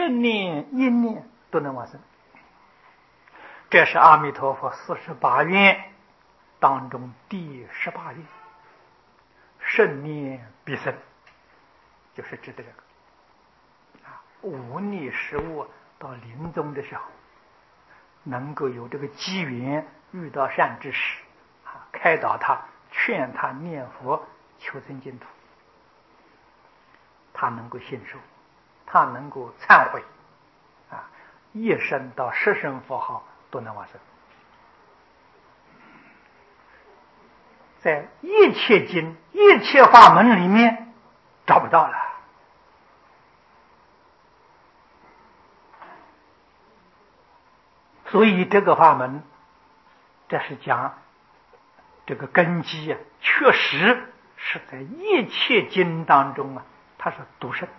10念、1念都能往生。这是阿弥陀佛48愿当中第18愿，圣念必生，就是指的这个。忤逆食物到临终的时候，能够有这个机缘遇到善知识，开导他，劝他念佛求生净土，他能够信受，他能够忏悔，一生到10声佛号都能往生。在一切经、一切法门里面找不到了。所以这个法门，这是讲这个根基确实是在一切经当中它是独胜，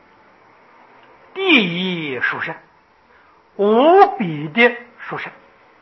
第一殊胜，无比的殊胜。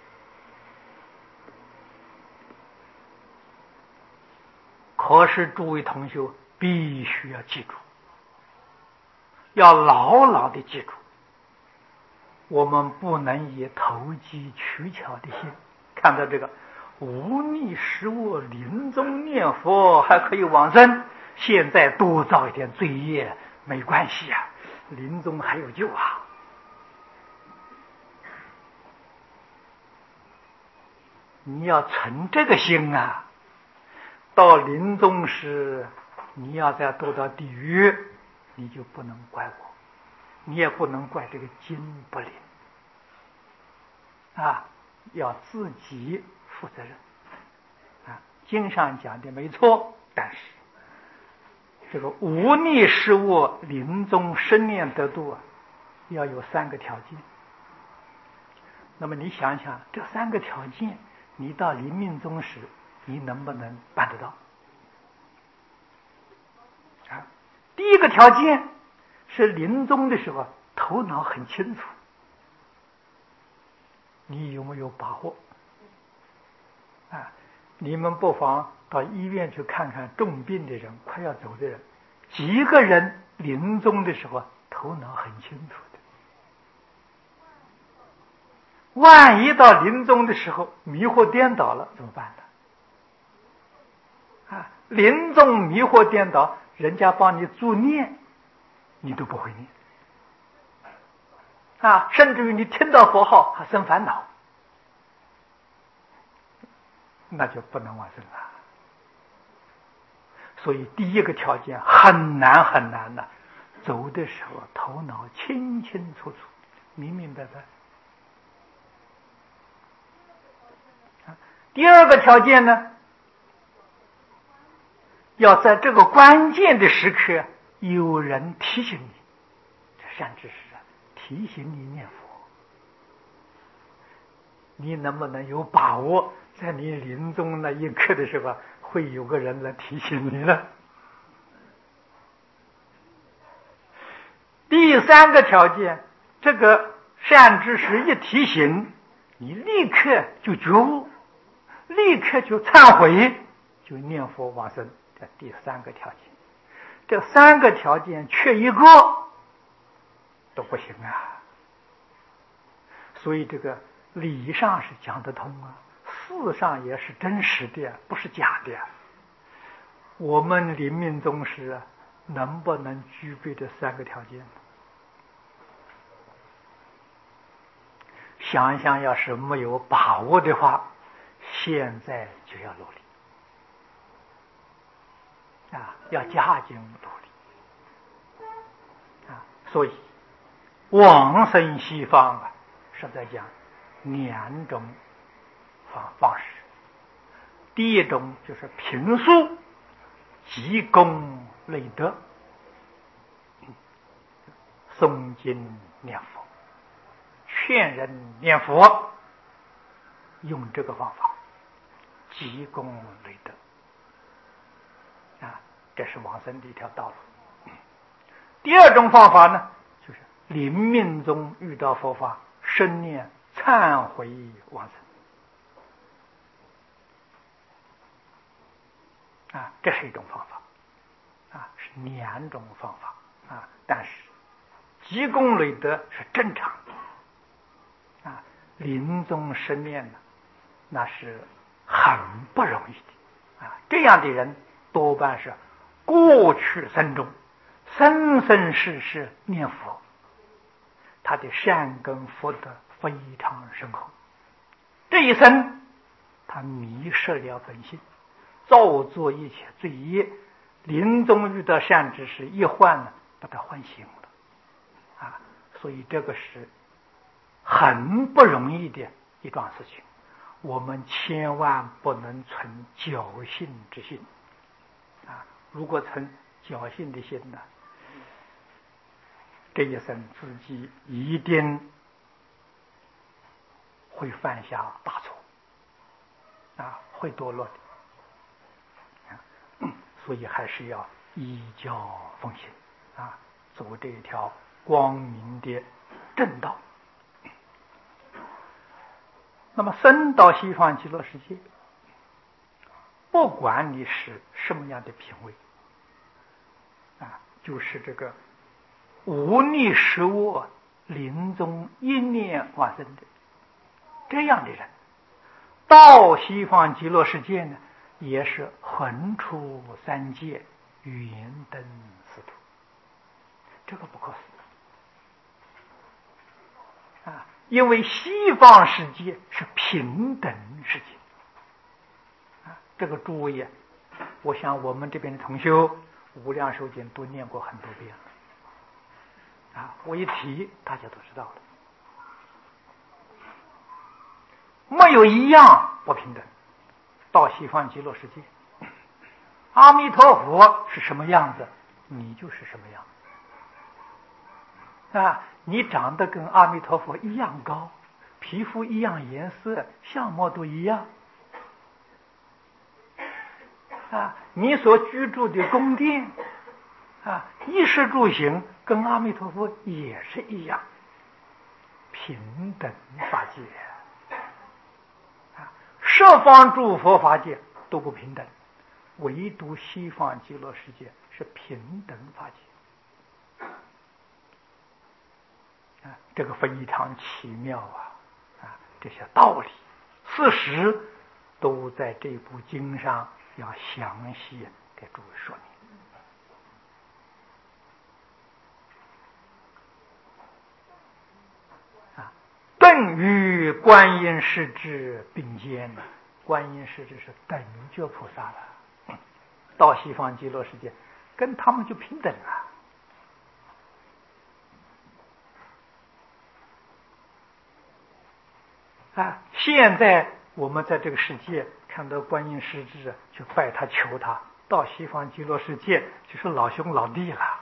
可是诸位同学必须要记住，要牢牢的记住，我们不能以投机取巧的心看到这个忤逆食物临终念佛还可以往生，现在多造一点罪业没关系临终还有救你要存这个心到临终时你要再堕到地狱，你就不能怪我，你也不能怪这个经不灵要自己负责任经上讲的没错，但是这个忤逆食物临终生念得度要有3个条件。那么你想想，这3个条件你到临命终时你能不能办得到第一个条件是临终的时候头脑很清楚，你有没有把握你们不妨到医院去看看重病的人，快要走的人，几个人临终的时候头脑很清楚的，万一到临终的时候迷惑颠倒了怎么办呢临终迷惑颠倒，人家帮你助念你都不会念甚至于你听到佛号还生烦恼，那就不能往生了。所以第一个条件很难很难走的时候头脑清清楚楚，明明白白。第二个条件呢，要在这个关键的时刻有人提醒你，这善知识提醒你念佛，你能不能有把握在你临终那一刻的时候会有个人来提醒你呢？第3个条件，这个善知识一提醒你立刻就觉悟，立刻就忏悔，就念佛往生，这第3个条件。这3个条件缺一个都不行所以这个理上是讲得通事上也是真实的，不是假的我们临命终时能不能具备这3个条件？想一想，要是没有把握的话，现在就要努力要加紧努力所以往生西方是在讲2种方式。第一种就是平素积功累德，诵经念佛，劝人念佛，用这个方法积功累德这是往生的一条道路。第二种方法呢，就是临命中遇到佛法，生念忏悔往生这是一种方法是2种方法但是积功累德是正常的啊。临终十念呢，那是很不容易的啊。这样的人多半是过去生中生生世世念佛，他的善根福德非常深厚。这一生他迷失了本性，造作一切罪业，临终遇到善知识一唤呢，把他唤醒了啊。所以这个是很不容易的一桩事情，我们千万不能存侥幸之心啊！如果存侥幸的心呢，这一生自己一定会犯下大错啊，会堕落的。所以还是要依教奉行啊，走这一条光明的正道。那么生到西方极乐世界，不管你是什么样的品位啊，就是这个无逆实我临终一念往生的这样的人，到西方极乐世界呢，也是横出三界，圆登四土，这个不可思议啊！因为西方世界是平等世界啊，这个诸位，我想我们这边的同修无量寿经都念过很多遍了啊，我一提大家都知道了。没有一样不平等。到西方极乐世界，阿弥陀佛是什么样子，你就是什么样啊！你长得跟阿弥陀佛一样高，皮肤一样颜色，相貌都一样啊！你所居住的宫殿啊，衣食住行跟阿弥陀佛也是一样，平等法界啊！十方诸佛法界都不平等，唯独西方极乐世界是平等法界啊！这个非常奇妙啊！这些道理事实都在这部经上要详细给诸位说明啊！顿与观音世智并肩呢，观音世智是等觉菩萨了，到西方极乐世界跟他们就平等了啊！现在我们在这个世界看到观音世智，去拜他求他，到西方极乐世界就是老兄老弟了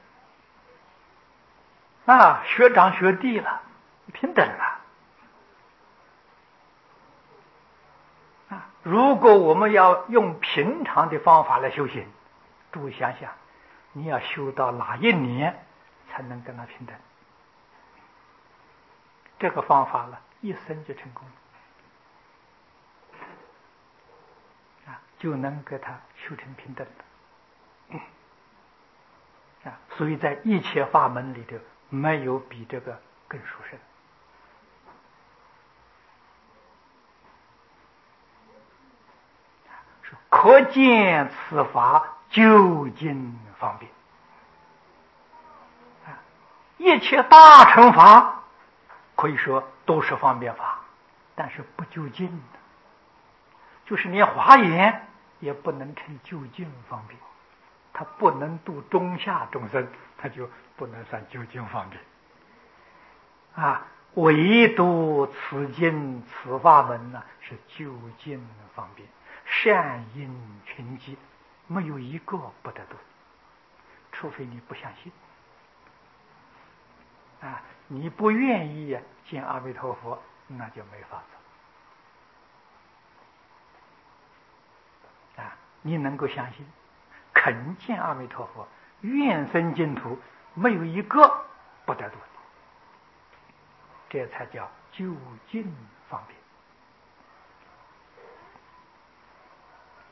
啊，学长学弟了，平等了啊！如果我们要用平常的方法来修行，诸位想想，你要修到哪一年才能跟他平等？这个方法了，一生就成功啊，就能给他修成平等了啊！所以在一切法门里头，没有比这个更殊胜是可见此法究竟方便啊！一切大乘法可以说都是方便法，但是不究竟的，就是连华严也不能成究竟方便，它不能度中下众生，它就不能算究竟方便啊！唯独此经此法门呢，是究竟方便，善因群集，没有一个不得度，除非你不相信啊！你不愿意见阿弥陀佛，那就没法子啊！你能够相信，肯见阿弥陀佛，愿生净土，没有一个不得度的，这才叫究竟方便。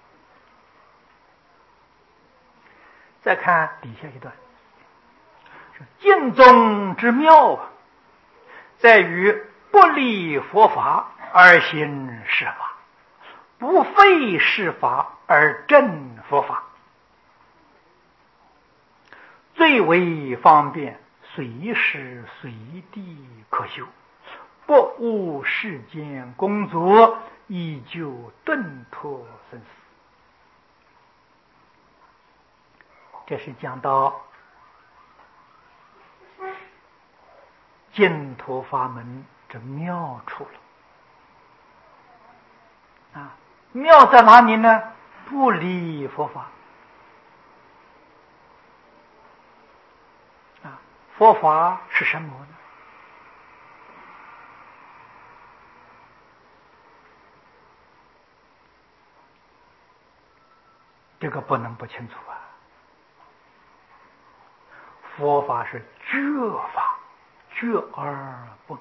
再看底下一段， 净宗之妙啊，在于不离佛法而行是法，不废是法而正佛法，最为方便，随时随地可修，不误世间工作，依旧顿脱生死。这是讲到净土法门这妙处了。妙在哪里呢？不离佛法。佛法是什么呢？这个不能不清楚啊。佛法是觉法，觉而不迷；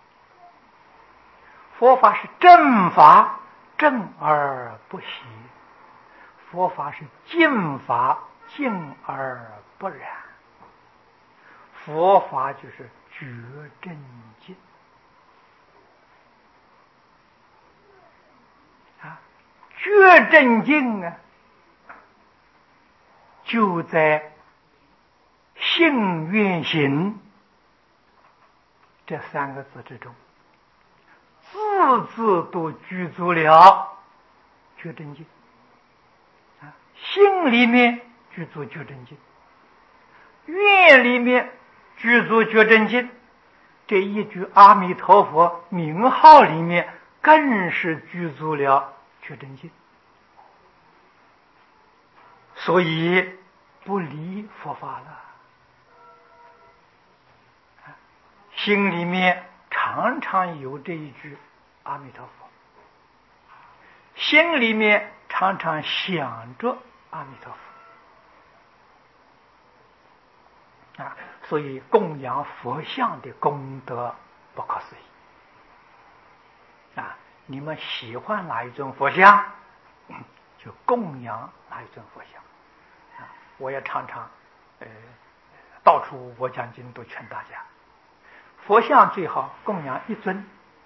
佛法是正法，正而不邪；佛法是净法，净而不染。佛法就是觉正净觉正净啊，就在信愿行这三个字之中，字字都具足了觉正净心里面具足觉正净，愿里面具足觉正净，这一句阿弥陀佛名号里面更是具足了觉正净，所以不离佛法了。心里面常常有这一句阿弥陀佛，心里面常常想着阿弥陀佛所以供养佛像的功德不可思议你们喜欢哪一尊佛像，就供养哪一尊佛像我也常常到处我讲经都劝大家，佛像最好供养一尊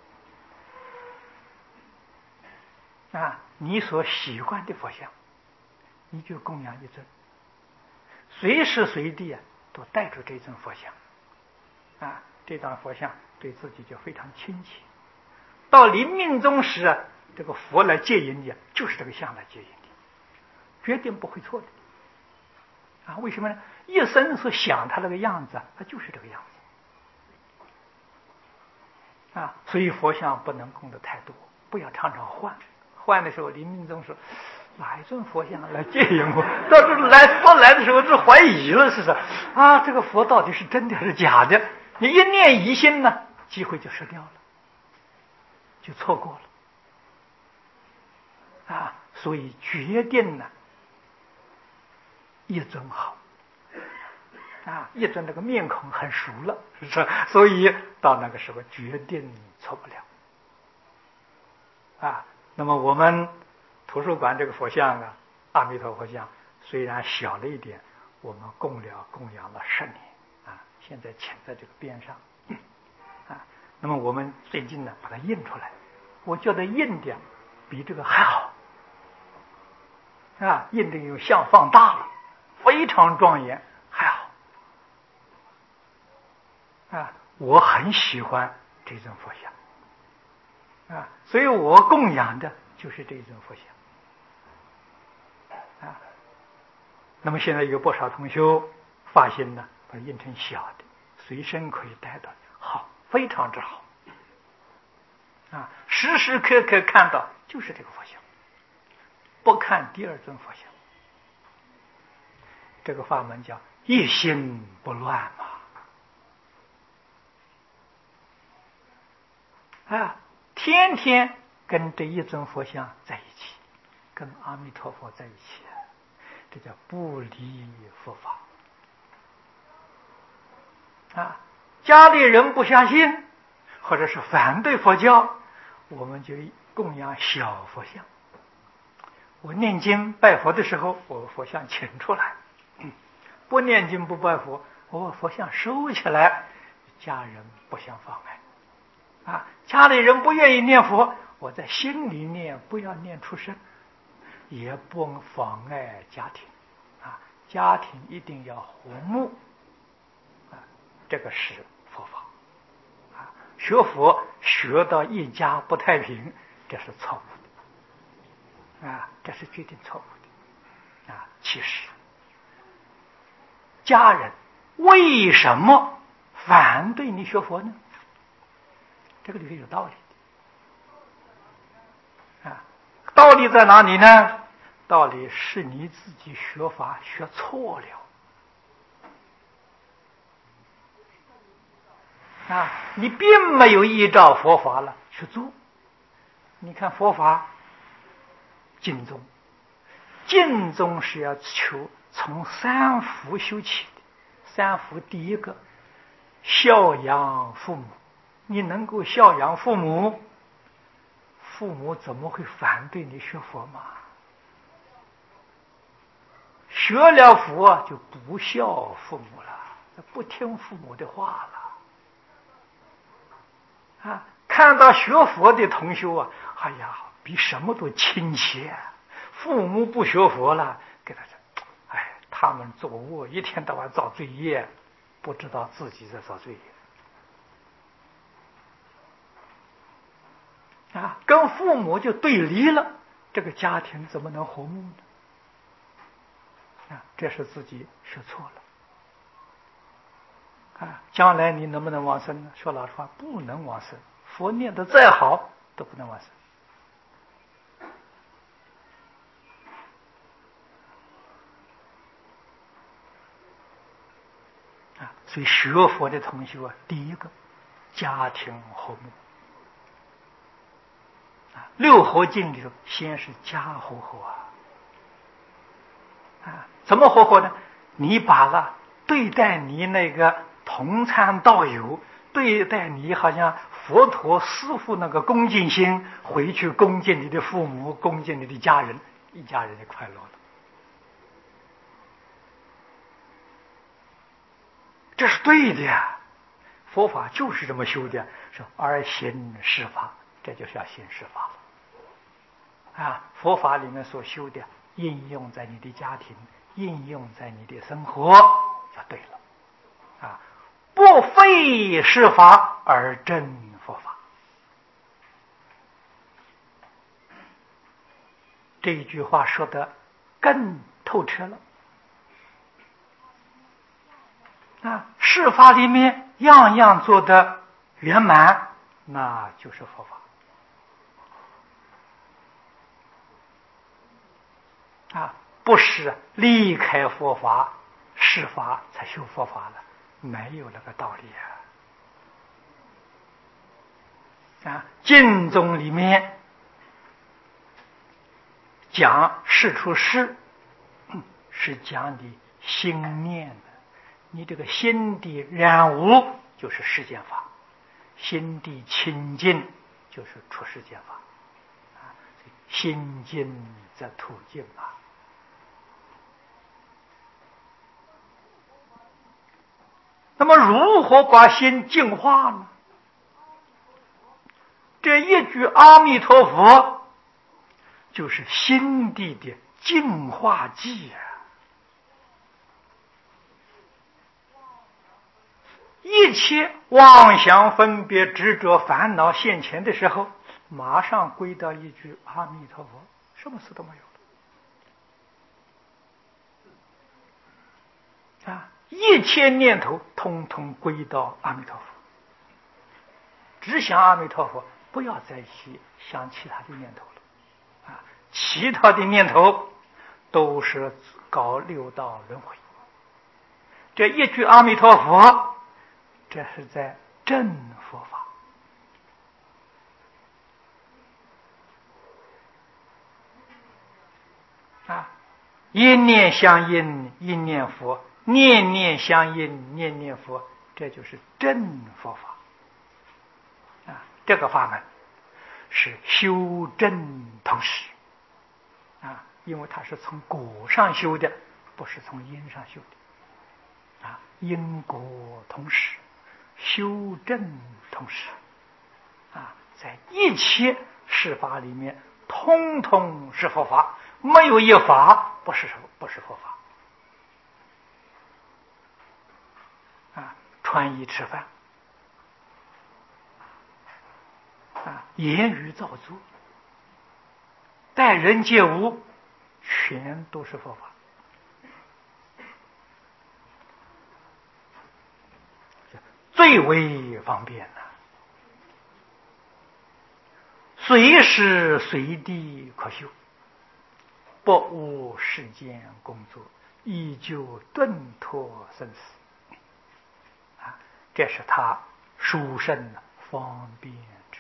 你所喜欢的佛像你就供养一尊，随时随地都带着这尊佛像这张佛像对自己就非常亲切，到临命终时这个佛来接引你就是这个像来接引你，决定不会错的为什么呢？一生所想他那个样子他就是这个样子所以佛像不能供的太多，不要常常换的时候临命终时哪一尊佛像来接引我，到这来的时候就怀疑了，是这个佛到底是真的还是假的？你一念疑心呢，机会就失掉了，就错过了所以决定呢一尊好一尊这个面孔很熟了，是不是？所以到那个时候决定错不了那么我们图书馆这个佛像阿弥陀佛像虽然小了一点，我们供养了10年现在请在这个边上那么我们最近呢把它印出来，我觉得印的比这个还好印的有像放大了，非常庄严，还好我很喜欢这尊佛像所以我供养的就是这尊佛像那么现在有不少同修发心呢，把它印成小的，随身可以带到，好，非常之好时时刻刻看到就是这个佛像，不看第二尊佛像。这个法门叫一心不乱天天跟这一尊佛像在一起，跟阿弥陀佛在一起这叫不离佛法家里人不相信或者是反对佛教，我们就供养小佛像。我念经拜佛的时候，我佛像请出来不念经不拜佛， 我把佛像收起来，家人不相妨碍。家里人不愿意念佛，我在心里念，不要念出声，也不妨碍家庭。家庭一定要和睦。这个是佛法。学佛学到一家不太平，这是错误的。这是决定错误的。其实家人为什么反对你学佛呢？这个里面有道理的。道理在哪里呢？道理是你自己学法学错了。你并没有依照佛法了去做。你看佛法净宗，净宗是要求从三福修起的。三福第一个，孝养父母。你能够孝养父母，父母怎么会反对你学佛嘛？学了佛就不孝父母了，不听父母的话了。看到学佛的同修哎呀，比什么都亲切。父母不学佛了，给他说，他们作恶，一天到晚造罪业，不知道自己在造罪业。跟父母就对离了，这个家庭怎么能和睦呢？这是自己学错了。将来你能不能往生呢？说老实话，不能往生。佛念得再好，都不能往生。所以学佛的同修第一个家庭和睦。六和敬里头，先是家和合怎么和合呢？你把了对待你那个同参道友，对待你好像佛陀师父那个恭敬心，回去恭敬你的父母，恭敬你的家人，一家人就快乐了。这是对的呀，佛法就是这么修的，说而行是法，这就是要行是法了。佛法里面所修的，应用在你的家庭，应用在你的生活，就对了。不废是法而正佛法。这一句话说得更透彻了。是法里面样样做得圆满，那就是佛法。不是离开佛法是法才修佛法了，没有那个道理。净宗里面讲事出世，是讲你心念的，你这个心地染污就是世间法，心地清净就是出世间法。心净则土净那么如何把心净化呢？这一句阿弥陀佛就是心地的净化剂一切妄想分别执着烦恼现前的时候，马上归到一句阿弥陀佛，什么事都没有了。一切念头通通归到阿弥陀佛，只想阿弥陀佛，不要再去想其他的念头了。其他的念头都是搞六道轮回。这一句阿弥陀佛，这是在正佛法。一念相应，一念佛；念念相应，念念佛，这就是正佛法。这个法门是修正同时。因为它是从果上修的，不是从因上修的。 因果同时，修正同时，在一切事法里面，通通是佛法，没有一法不是佛法。穿衣吃饭，言语造作，待人接物，全都是佛法。最为方便了，随时随地可修，不误世间工作，依旧顿脱生死。这是他殊胜方便之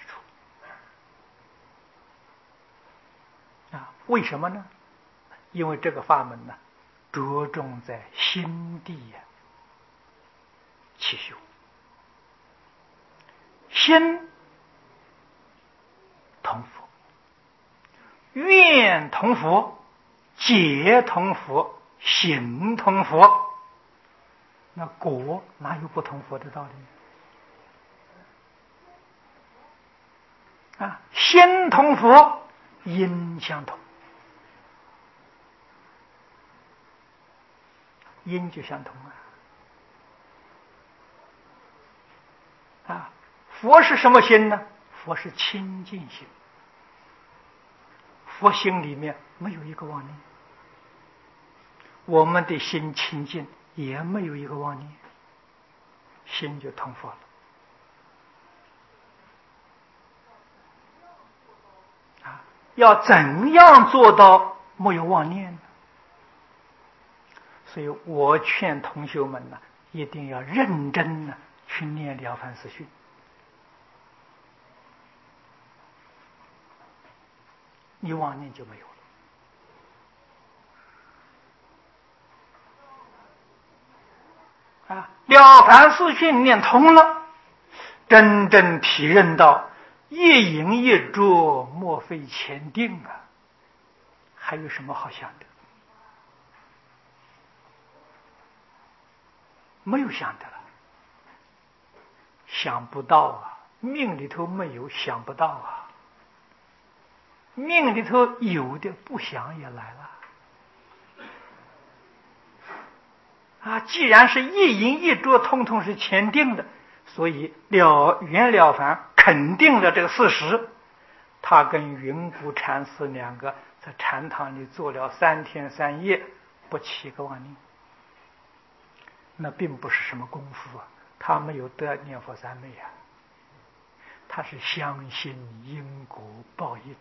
处。为什么呢？因为这个法门呢，着重在心地起修。心同佛，愿同佛，解同佛，行同佛。那果哪有不同佛的道理？心同佛，因相同，因就相同佛是什么心呢？佛是清净心，佛心里面没有一个妄念，我们的心清净也没有一个妄念，心就同佛了。要怎样做到没有妄念呢？所以我劝同学们呢，一定要认真的去念《了凡四训》。你妄念就没有了。了凡四训念通了，真正体认到一饮一啄莫非前定还有什么好想的？没有想的了，想不到命里头没有想不到命里头有的不想也来了既然是一饮一啄通通是前定的，所以袁了凡肯定了这个事实。他跟云谷禅师两个在禅堂里坐了3天3夜，不起个妄念。那并不是什么功夫他没有得念佛三昧他是相信因果报应，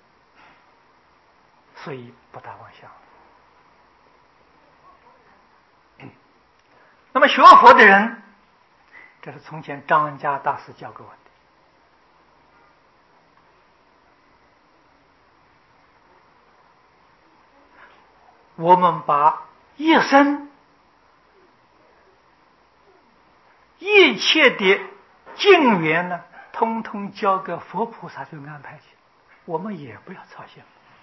所以不大妄想。那么学佛的人，这是从前张家大师教给我的。我们把一生一切的境缘呢，通通交给佛菩萨去安排去，我们也不要操心。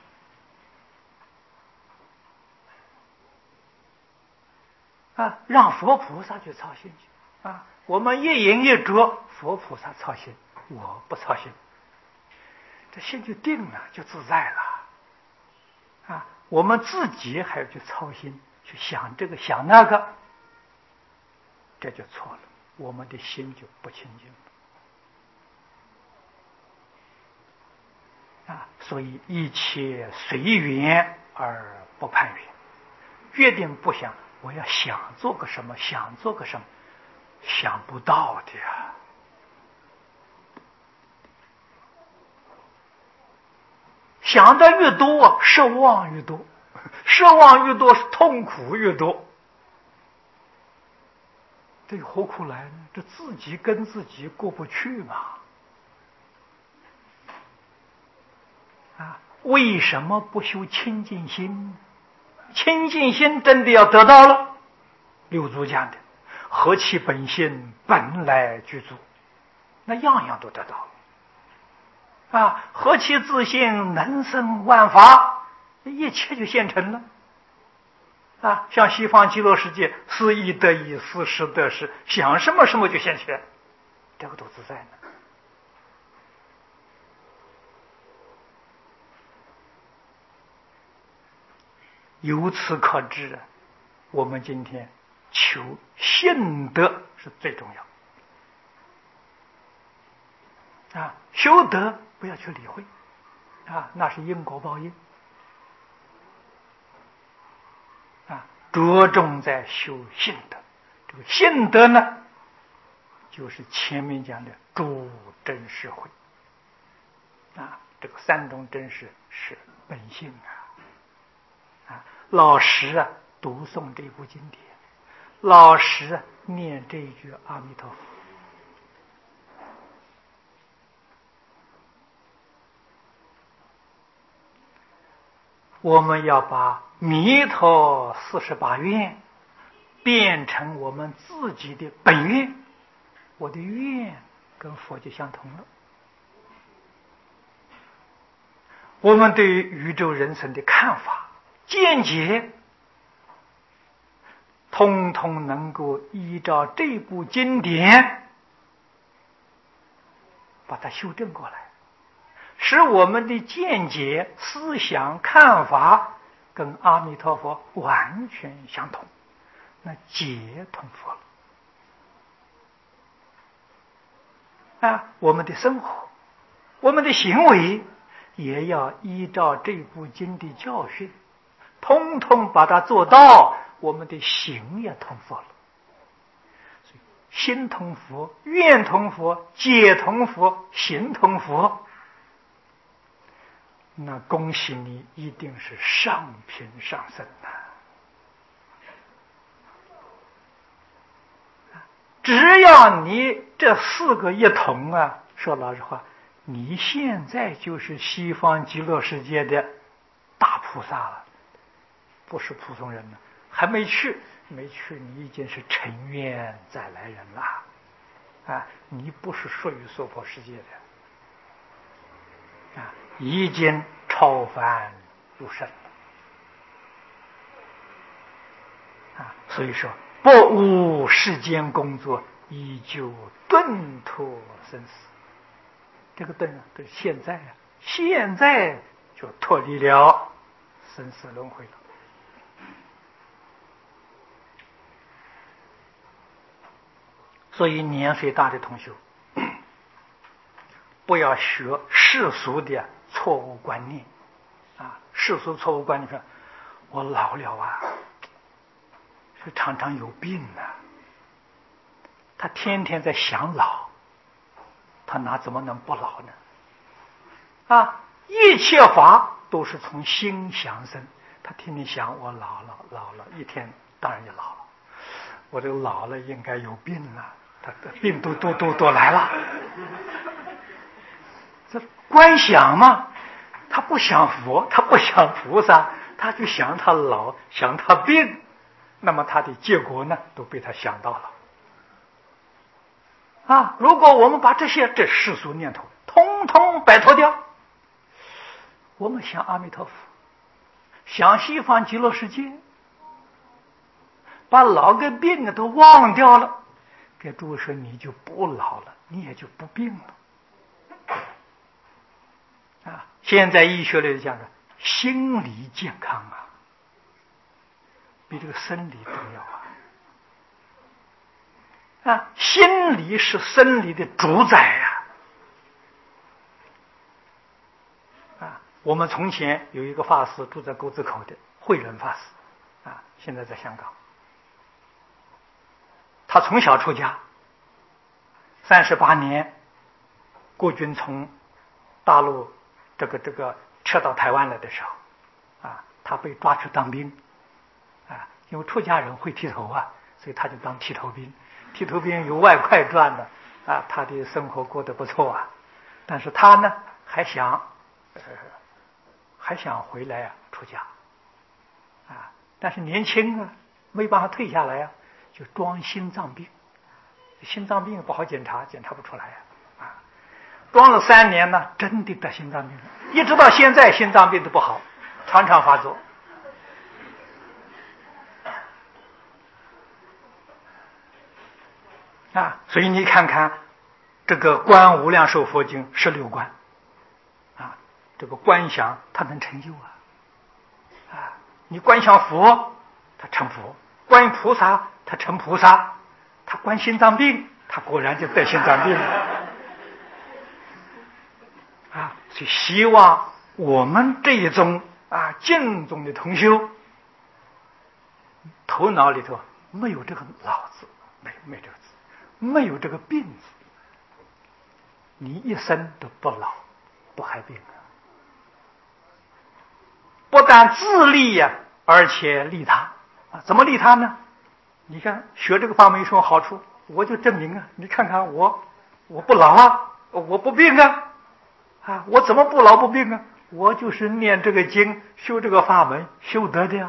让佛菩萨去操心去我们一饮一啄，佛菩萨操心，我不操心，这心就定了，就自在了我们自己还要去操心，去想这个想那个，这就错了，我们的心就不清净所以一切随缘而不攀缘，决定不想我要想做个什么，想做个什么，想不到的想的越多奢望越多，奢望越多痛苦越多，这何苦来呢？这自己跟自己过不去嘛为什么不修清净心？清净心真的要得到了，六祖讲的何其本性本来具足，那样样都得到何其自信能生万法，一切就现成了像西方极乐世界，思意得意，思时得时，想什么什么就现前，这个多自在呢。由此可知，我们今天求信德是最重要。修德不要去理会，那是因果报应。着重在修信德。这个信德呢，就是前面讲的诸真实慧。这个三种真实是本性老实读诵这部经典，老实念这一句阿弥陀佛。我们要把弥陀48愿变成我们自己的本愿，我的愿跟佛就相同了。我们对于宇宙人生的看法、见解，通通能够依照这部经典把它修正过来，使我们的见解、思想、看法跟阿弥陀佛完全相同，那皆同佛了。我们的生活、我们的行为也要依照这部经的教训，通通把它做到，我们的行也同佛了。所以心同佛，愿同佛，解同佛，行同佛，那恭喜你，一定是上品上生只要你这4个一同说老实话，你现在就是西方极乐世界的大菩萨了，不是普通人了。还没去，你已经是成愿再来人了。你不是属于娑婆世界的。已经超凡入圣所以说不误世间工作，依旧顿脱生死。这个顿对现在现在就脱离了生死轮回了。所以年岁大的同学，不要学世俗的错误观念世俗错误观念说，我老了是常常有病他天天在想老，他哪怎么能不老呢？一切法都是从心想生，他天天想我老了，一天当然就老了。我这个老了应该有病了，他的病都来了。这观想嘛，他不想佛，他不想菩萨，他就想他老，想他病，那么他的结果呢，都被他想到了。如果我们把这世俗念头通通摆脱掉，我们想阿弥陀佛，想西方极乐世界，把老跟病都忘掉了，给诸位说，你就不老了，你也就不病了。现在医学里讲的心理健康比这个生理重要心理是生理的主宰我们从前有一个法师住在沟子口的慧仁法师现在在香港。他从小出家，38年国军从大陆这个撤到台湾来的时候他被抓去当兵因为出家人会剃头所以他就当剃头兵。剃头兵有外快赚的他的生活过得不错但是他呢还想回来出家但是年轻没办法退下来就装心脏病。心脏病不好检查不出来装了3年呢，真的得心脏病了，一直到现在心脏病都不好，常常发作所以你看看这个《观无量寿佛经》16观这个观想它能成就你观想佛他成佛，观菩萨他成菩萨，他观心脏病他果然就得心脏病了所以希望我们这一宗净宗的同修头脑里头没有这个老字，没这个字，没有这个病字，你一生都不老不害病不但自利而且利他怎么利他呢？你看学这个法门有什么好处？我就证明你看看我不老我不病我怎么不老不病我就是念这个经修这个法门修得的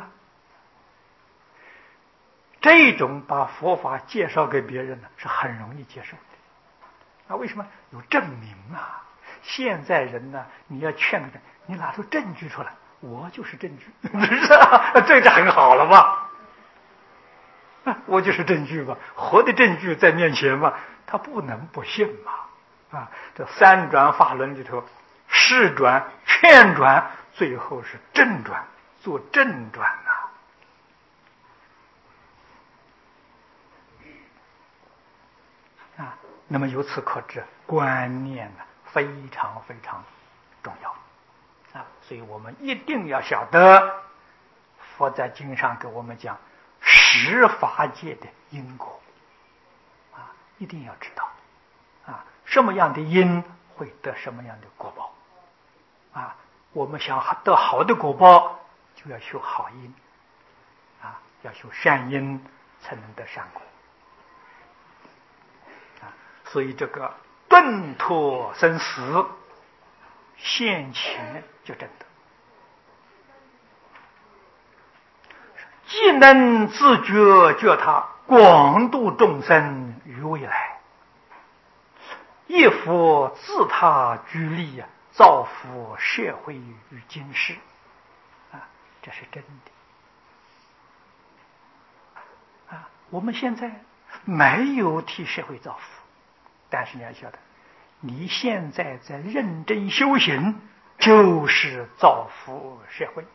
这种把佛法介绍给别人是很容易接受的为什么？有证明现在人你要劝他，你拿出证据出来，我就是证据这就很好了吧我就是证据吧，活的证据在面前嘛，他不能不信嘛这三转法轮里头，示转、劝转，最后是正转，做正转那么由此可知，观念非常非常重要所以我们一定要晓得，佛在经上给我们讲十法界的因果一定要知道什么样的因会得什么样的果报我们想得好的果报，就要修好因要修善因才能得善果所以这个顿脱生死现前就真的，既能自觉觉他广度众生于未来，亦复自他居利造福社会与今世这是真的我们现在没有替社会造福，但是你要晓得，你现在在认真修行，就是造福社会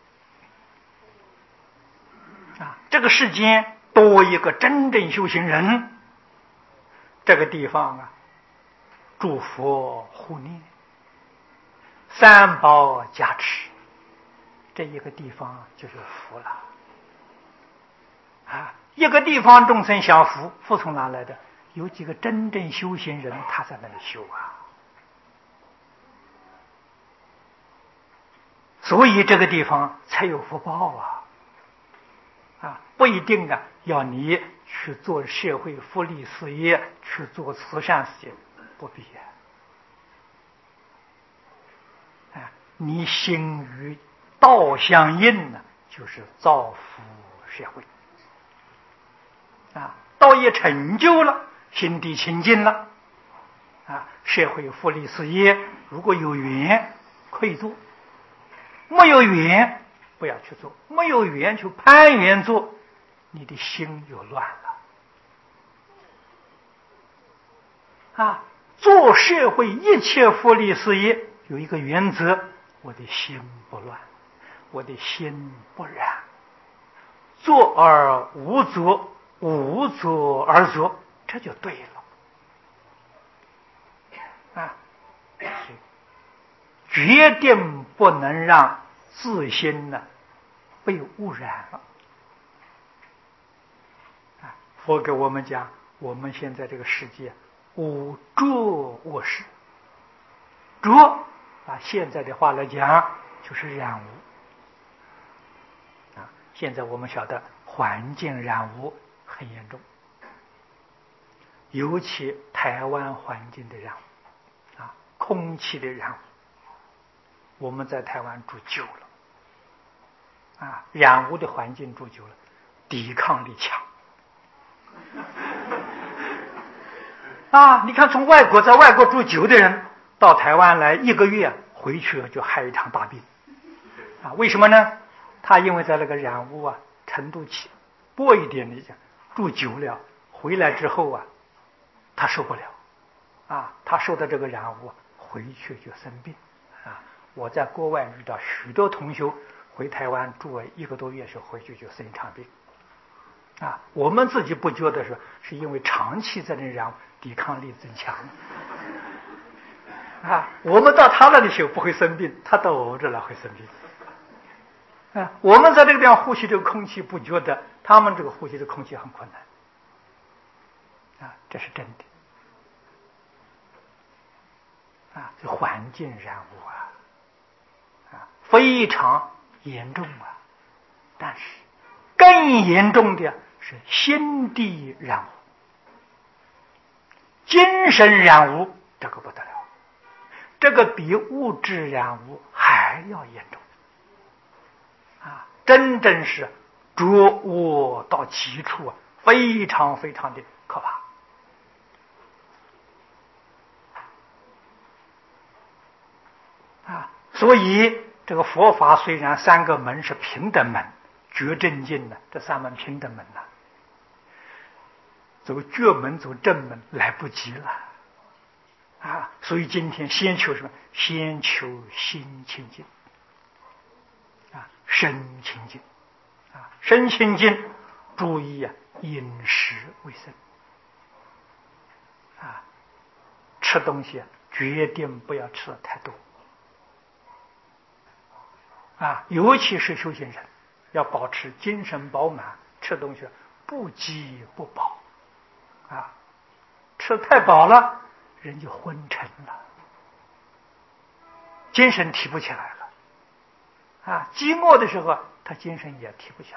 这个世间多一个真正修行人，这个地方诸佛护念，三宝加持，这一个地方就是福了一个地方众生享福，福从哪来的？有几个真正修行人他在那里修所以这个地方才有福报不一定要你去做社会福利事业，去做慈善事业，不必你心与道相应就是造福社会道业成就了，心地清净了社会福利事业如果有缘可以做，没有缘不要去做，没有缘去攀缘做，你的心就乱了做社会一切福利事业有一个原则，我的心不乱，我的心不染，做而无作，无作而作，这就对了决定不能让自心被污染了佛给我们讲，我们现在这个世界无浊恶世，浊现在的话来讲就是染污现在我们晓得环境染污很严重，尤其台湾环境的染污空气的染污，我们在台湾住久了染污的环境住久了，抵抗力强你看从在外国住久的人到台湾来1个月回去就害一场大病为什么呢？他因为在那个染污程度多一点的住久了，回来之后他受不了他受的这个染污回去就生病我在国外遇到许多同学回台湾住了1个多月时候回去就生一场病我们自己不觉得是因为长期在那染抵抗力增强我们到他那里去不会生病，他到我们这来会生病我们在这个地方呼吸这个空气不觉得，他们这个呼吸的空气很困难这是真的这环境染污非常严重但是更严重的是心地染污，精神染污，这个不得了，这个比物质染污还要严重真正是浊恶到极处非常非常的可怕所以这个佛法虽然3个门是平等门，觉正境这3门平等门走觉门走正门来不及了所以今天先求什么？先求心清净身清净身清净，注意饮食卫生吃东西决定不要吃的太多尤其是修行人要保持精神饱满，吃东西不饥不饱吃太饱了人就昏沉了，精神提不起来了饥饿的时候他精神也提不起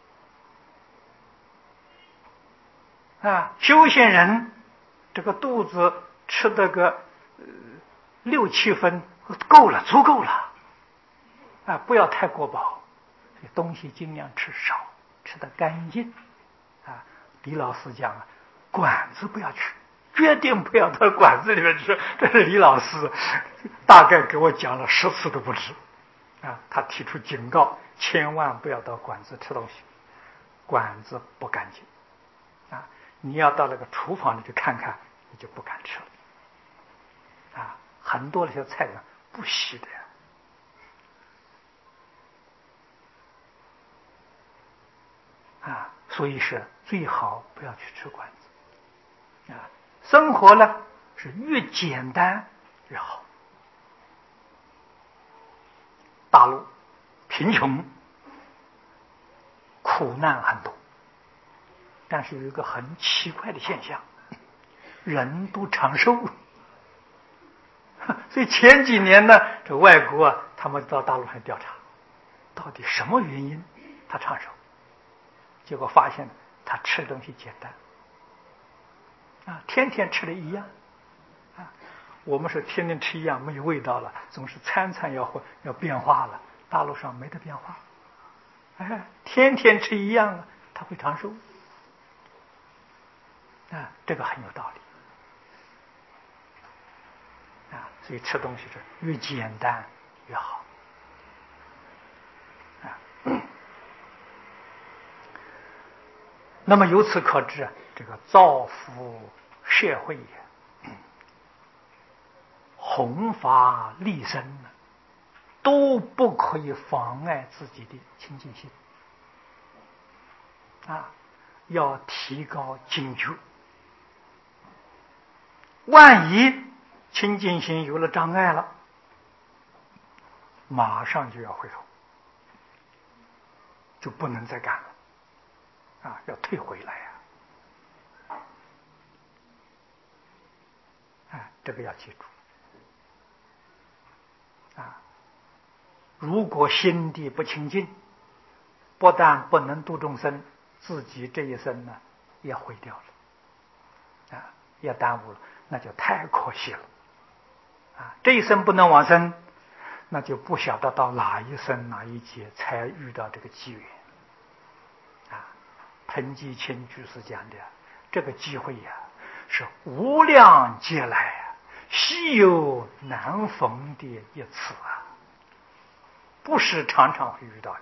来修行人这个肚子吃的个6、7分够了，足够了不要太过饱，东西尽量吃少，吃得干净李老师讲馆子不要去，决定不要到馆子里面去，这是李老师大概给我讲了10次都不止他提出警告，千万不要到馆子吃东西，馆子不干净你要到那个厨房里去看看，你就不敢吃了很多那些菜不洗的所以是最好不要去吃馆子生活呢是越简单越好。大陆贫穷苦难很多，但是有一个很奇怪的现象，人都长寿所以前几年呢，这外国他们到大陆上调查到底什么原因他长寿，结果发现他吃的东西简单天天吃的一样我们是天天吃一样没有味道了，总是餐餐要变化了，大陆上没得变化天天吃一样他会长寿这个很有道理所以吃东西是越简单越好那么由此可知这个造福社会弘法利生都不可以妨碍自己的清净心要提高警觉，万一清净心有了障碍了，马上就要回头，就不能再干了要退回来这个要记住如果心地不清净，不但不能度众生，自己这一生呢也毁掉了也耽误了，那就太可惜了这一生不能往生，那就不晓得到哪一生哪一劫才遇到这个机缘彭基清居士讲的这个机会是无量劫来稀有难逢的一次不是常常会遇到的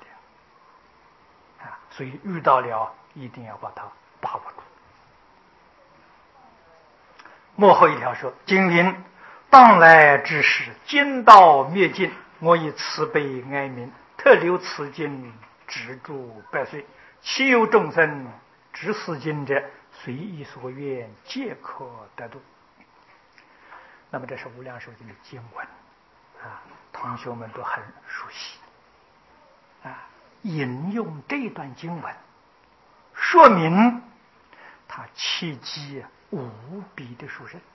所以遇到了一定要把它把握住。 末后一条说：今临当来之时，今道灭尽，我以慈悲哀悯，特留此经止住百岁。其有众生知此经者，随意所愿，皆可得度。那么这是无量寿经的经文啊，同学们都很熟悉啊。引用这段经文，说明他契机无比的殊胜。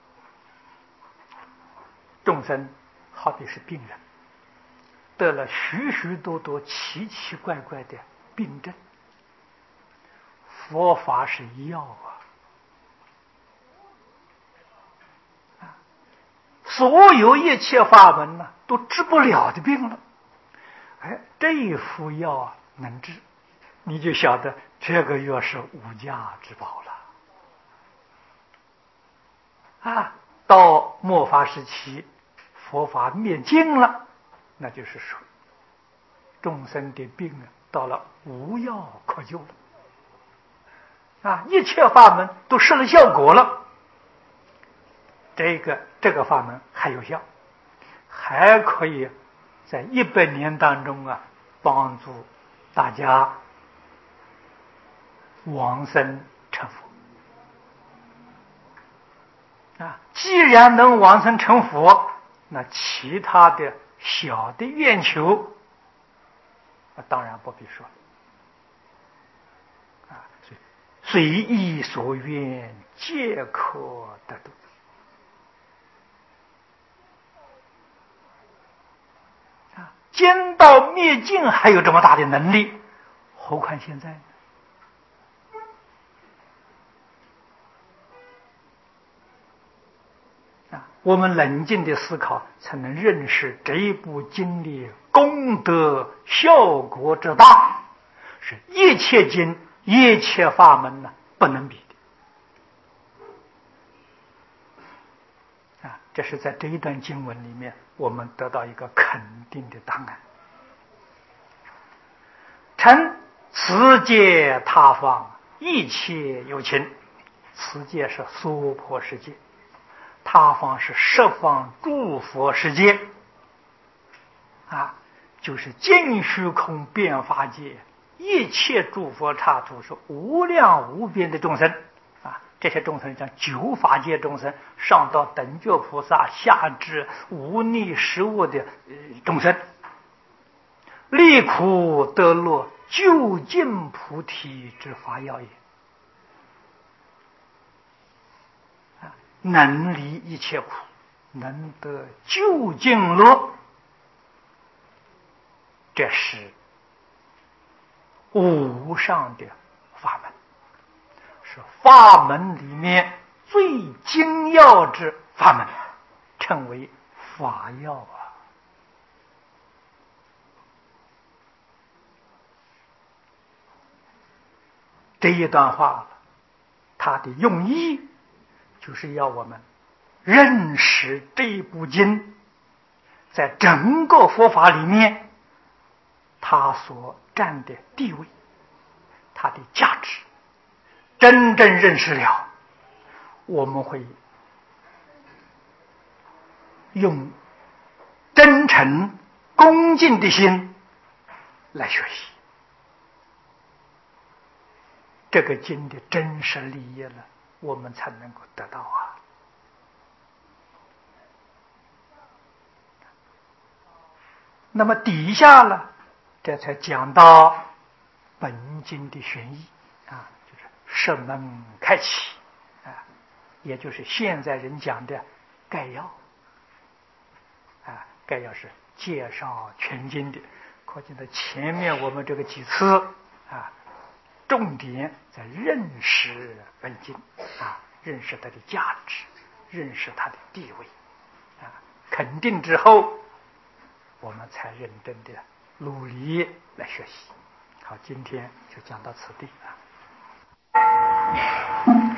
众生好比是病人，得了许许多多奇奇怪怪的病症，佛法是药啊！所有一切法门呢，都治不了的病了。哎，这一副药啊能治，你就晓得这个药是无价之宝了啊！到末法时期，佛法灭尽了，那就是说，众生的病啊，到了无药可救了啊！一切法门都失了效果了，这个法门还有效，还可以在100年当中啊，帮助大家往生成佛啊！既然能往生成佛，那其他的小的愿求当然不必说啊，随意所愿，皆可得度啊！兼道灭尽还有这么大的能力，何况现在呢？我们冷静的思考，才能认识这一部经里功德效果之大，是一切经一切法门呢不能比的啊！这是在这一段经文里面，我们得到一个肯定的答案。称此界他方一切有情，此界是娑婆世界，他方是十方诸佛世界啊，就是尽虚空遍法界，一切诸佛刹土是无量无边的众生啊！这些众生讲九法界众生，上到等觉菩萨，下至无逆实物的众生，离苦得乐，究竟菩提之法要也。能离一切苦，能得究竟乐，这是无上的法门，是法门里面最精要之法门，称为法要啊！这一段话，它的用意就是要我们认识这部经在整个佛法里面它所占的地位，它的价值。真正认识了，我们会用真诚恭敬的心来学习这个经的真实利益了，我们才能够得到啊。那么底下了，这才讲到本经的玄义啊，就是释门开启啊，也就是现在人讲的概要啊。概要是介绍全经的，可见到前面我们这个几次啊，重点在认识本经啊，认识它的价值，认识它的地位啊，肯定之后，我们才认真的努力来学习。好，今天就讲到此地啊。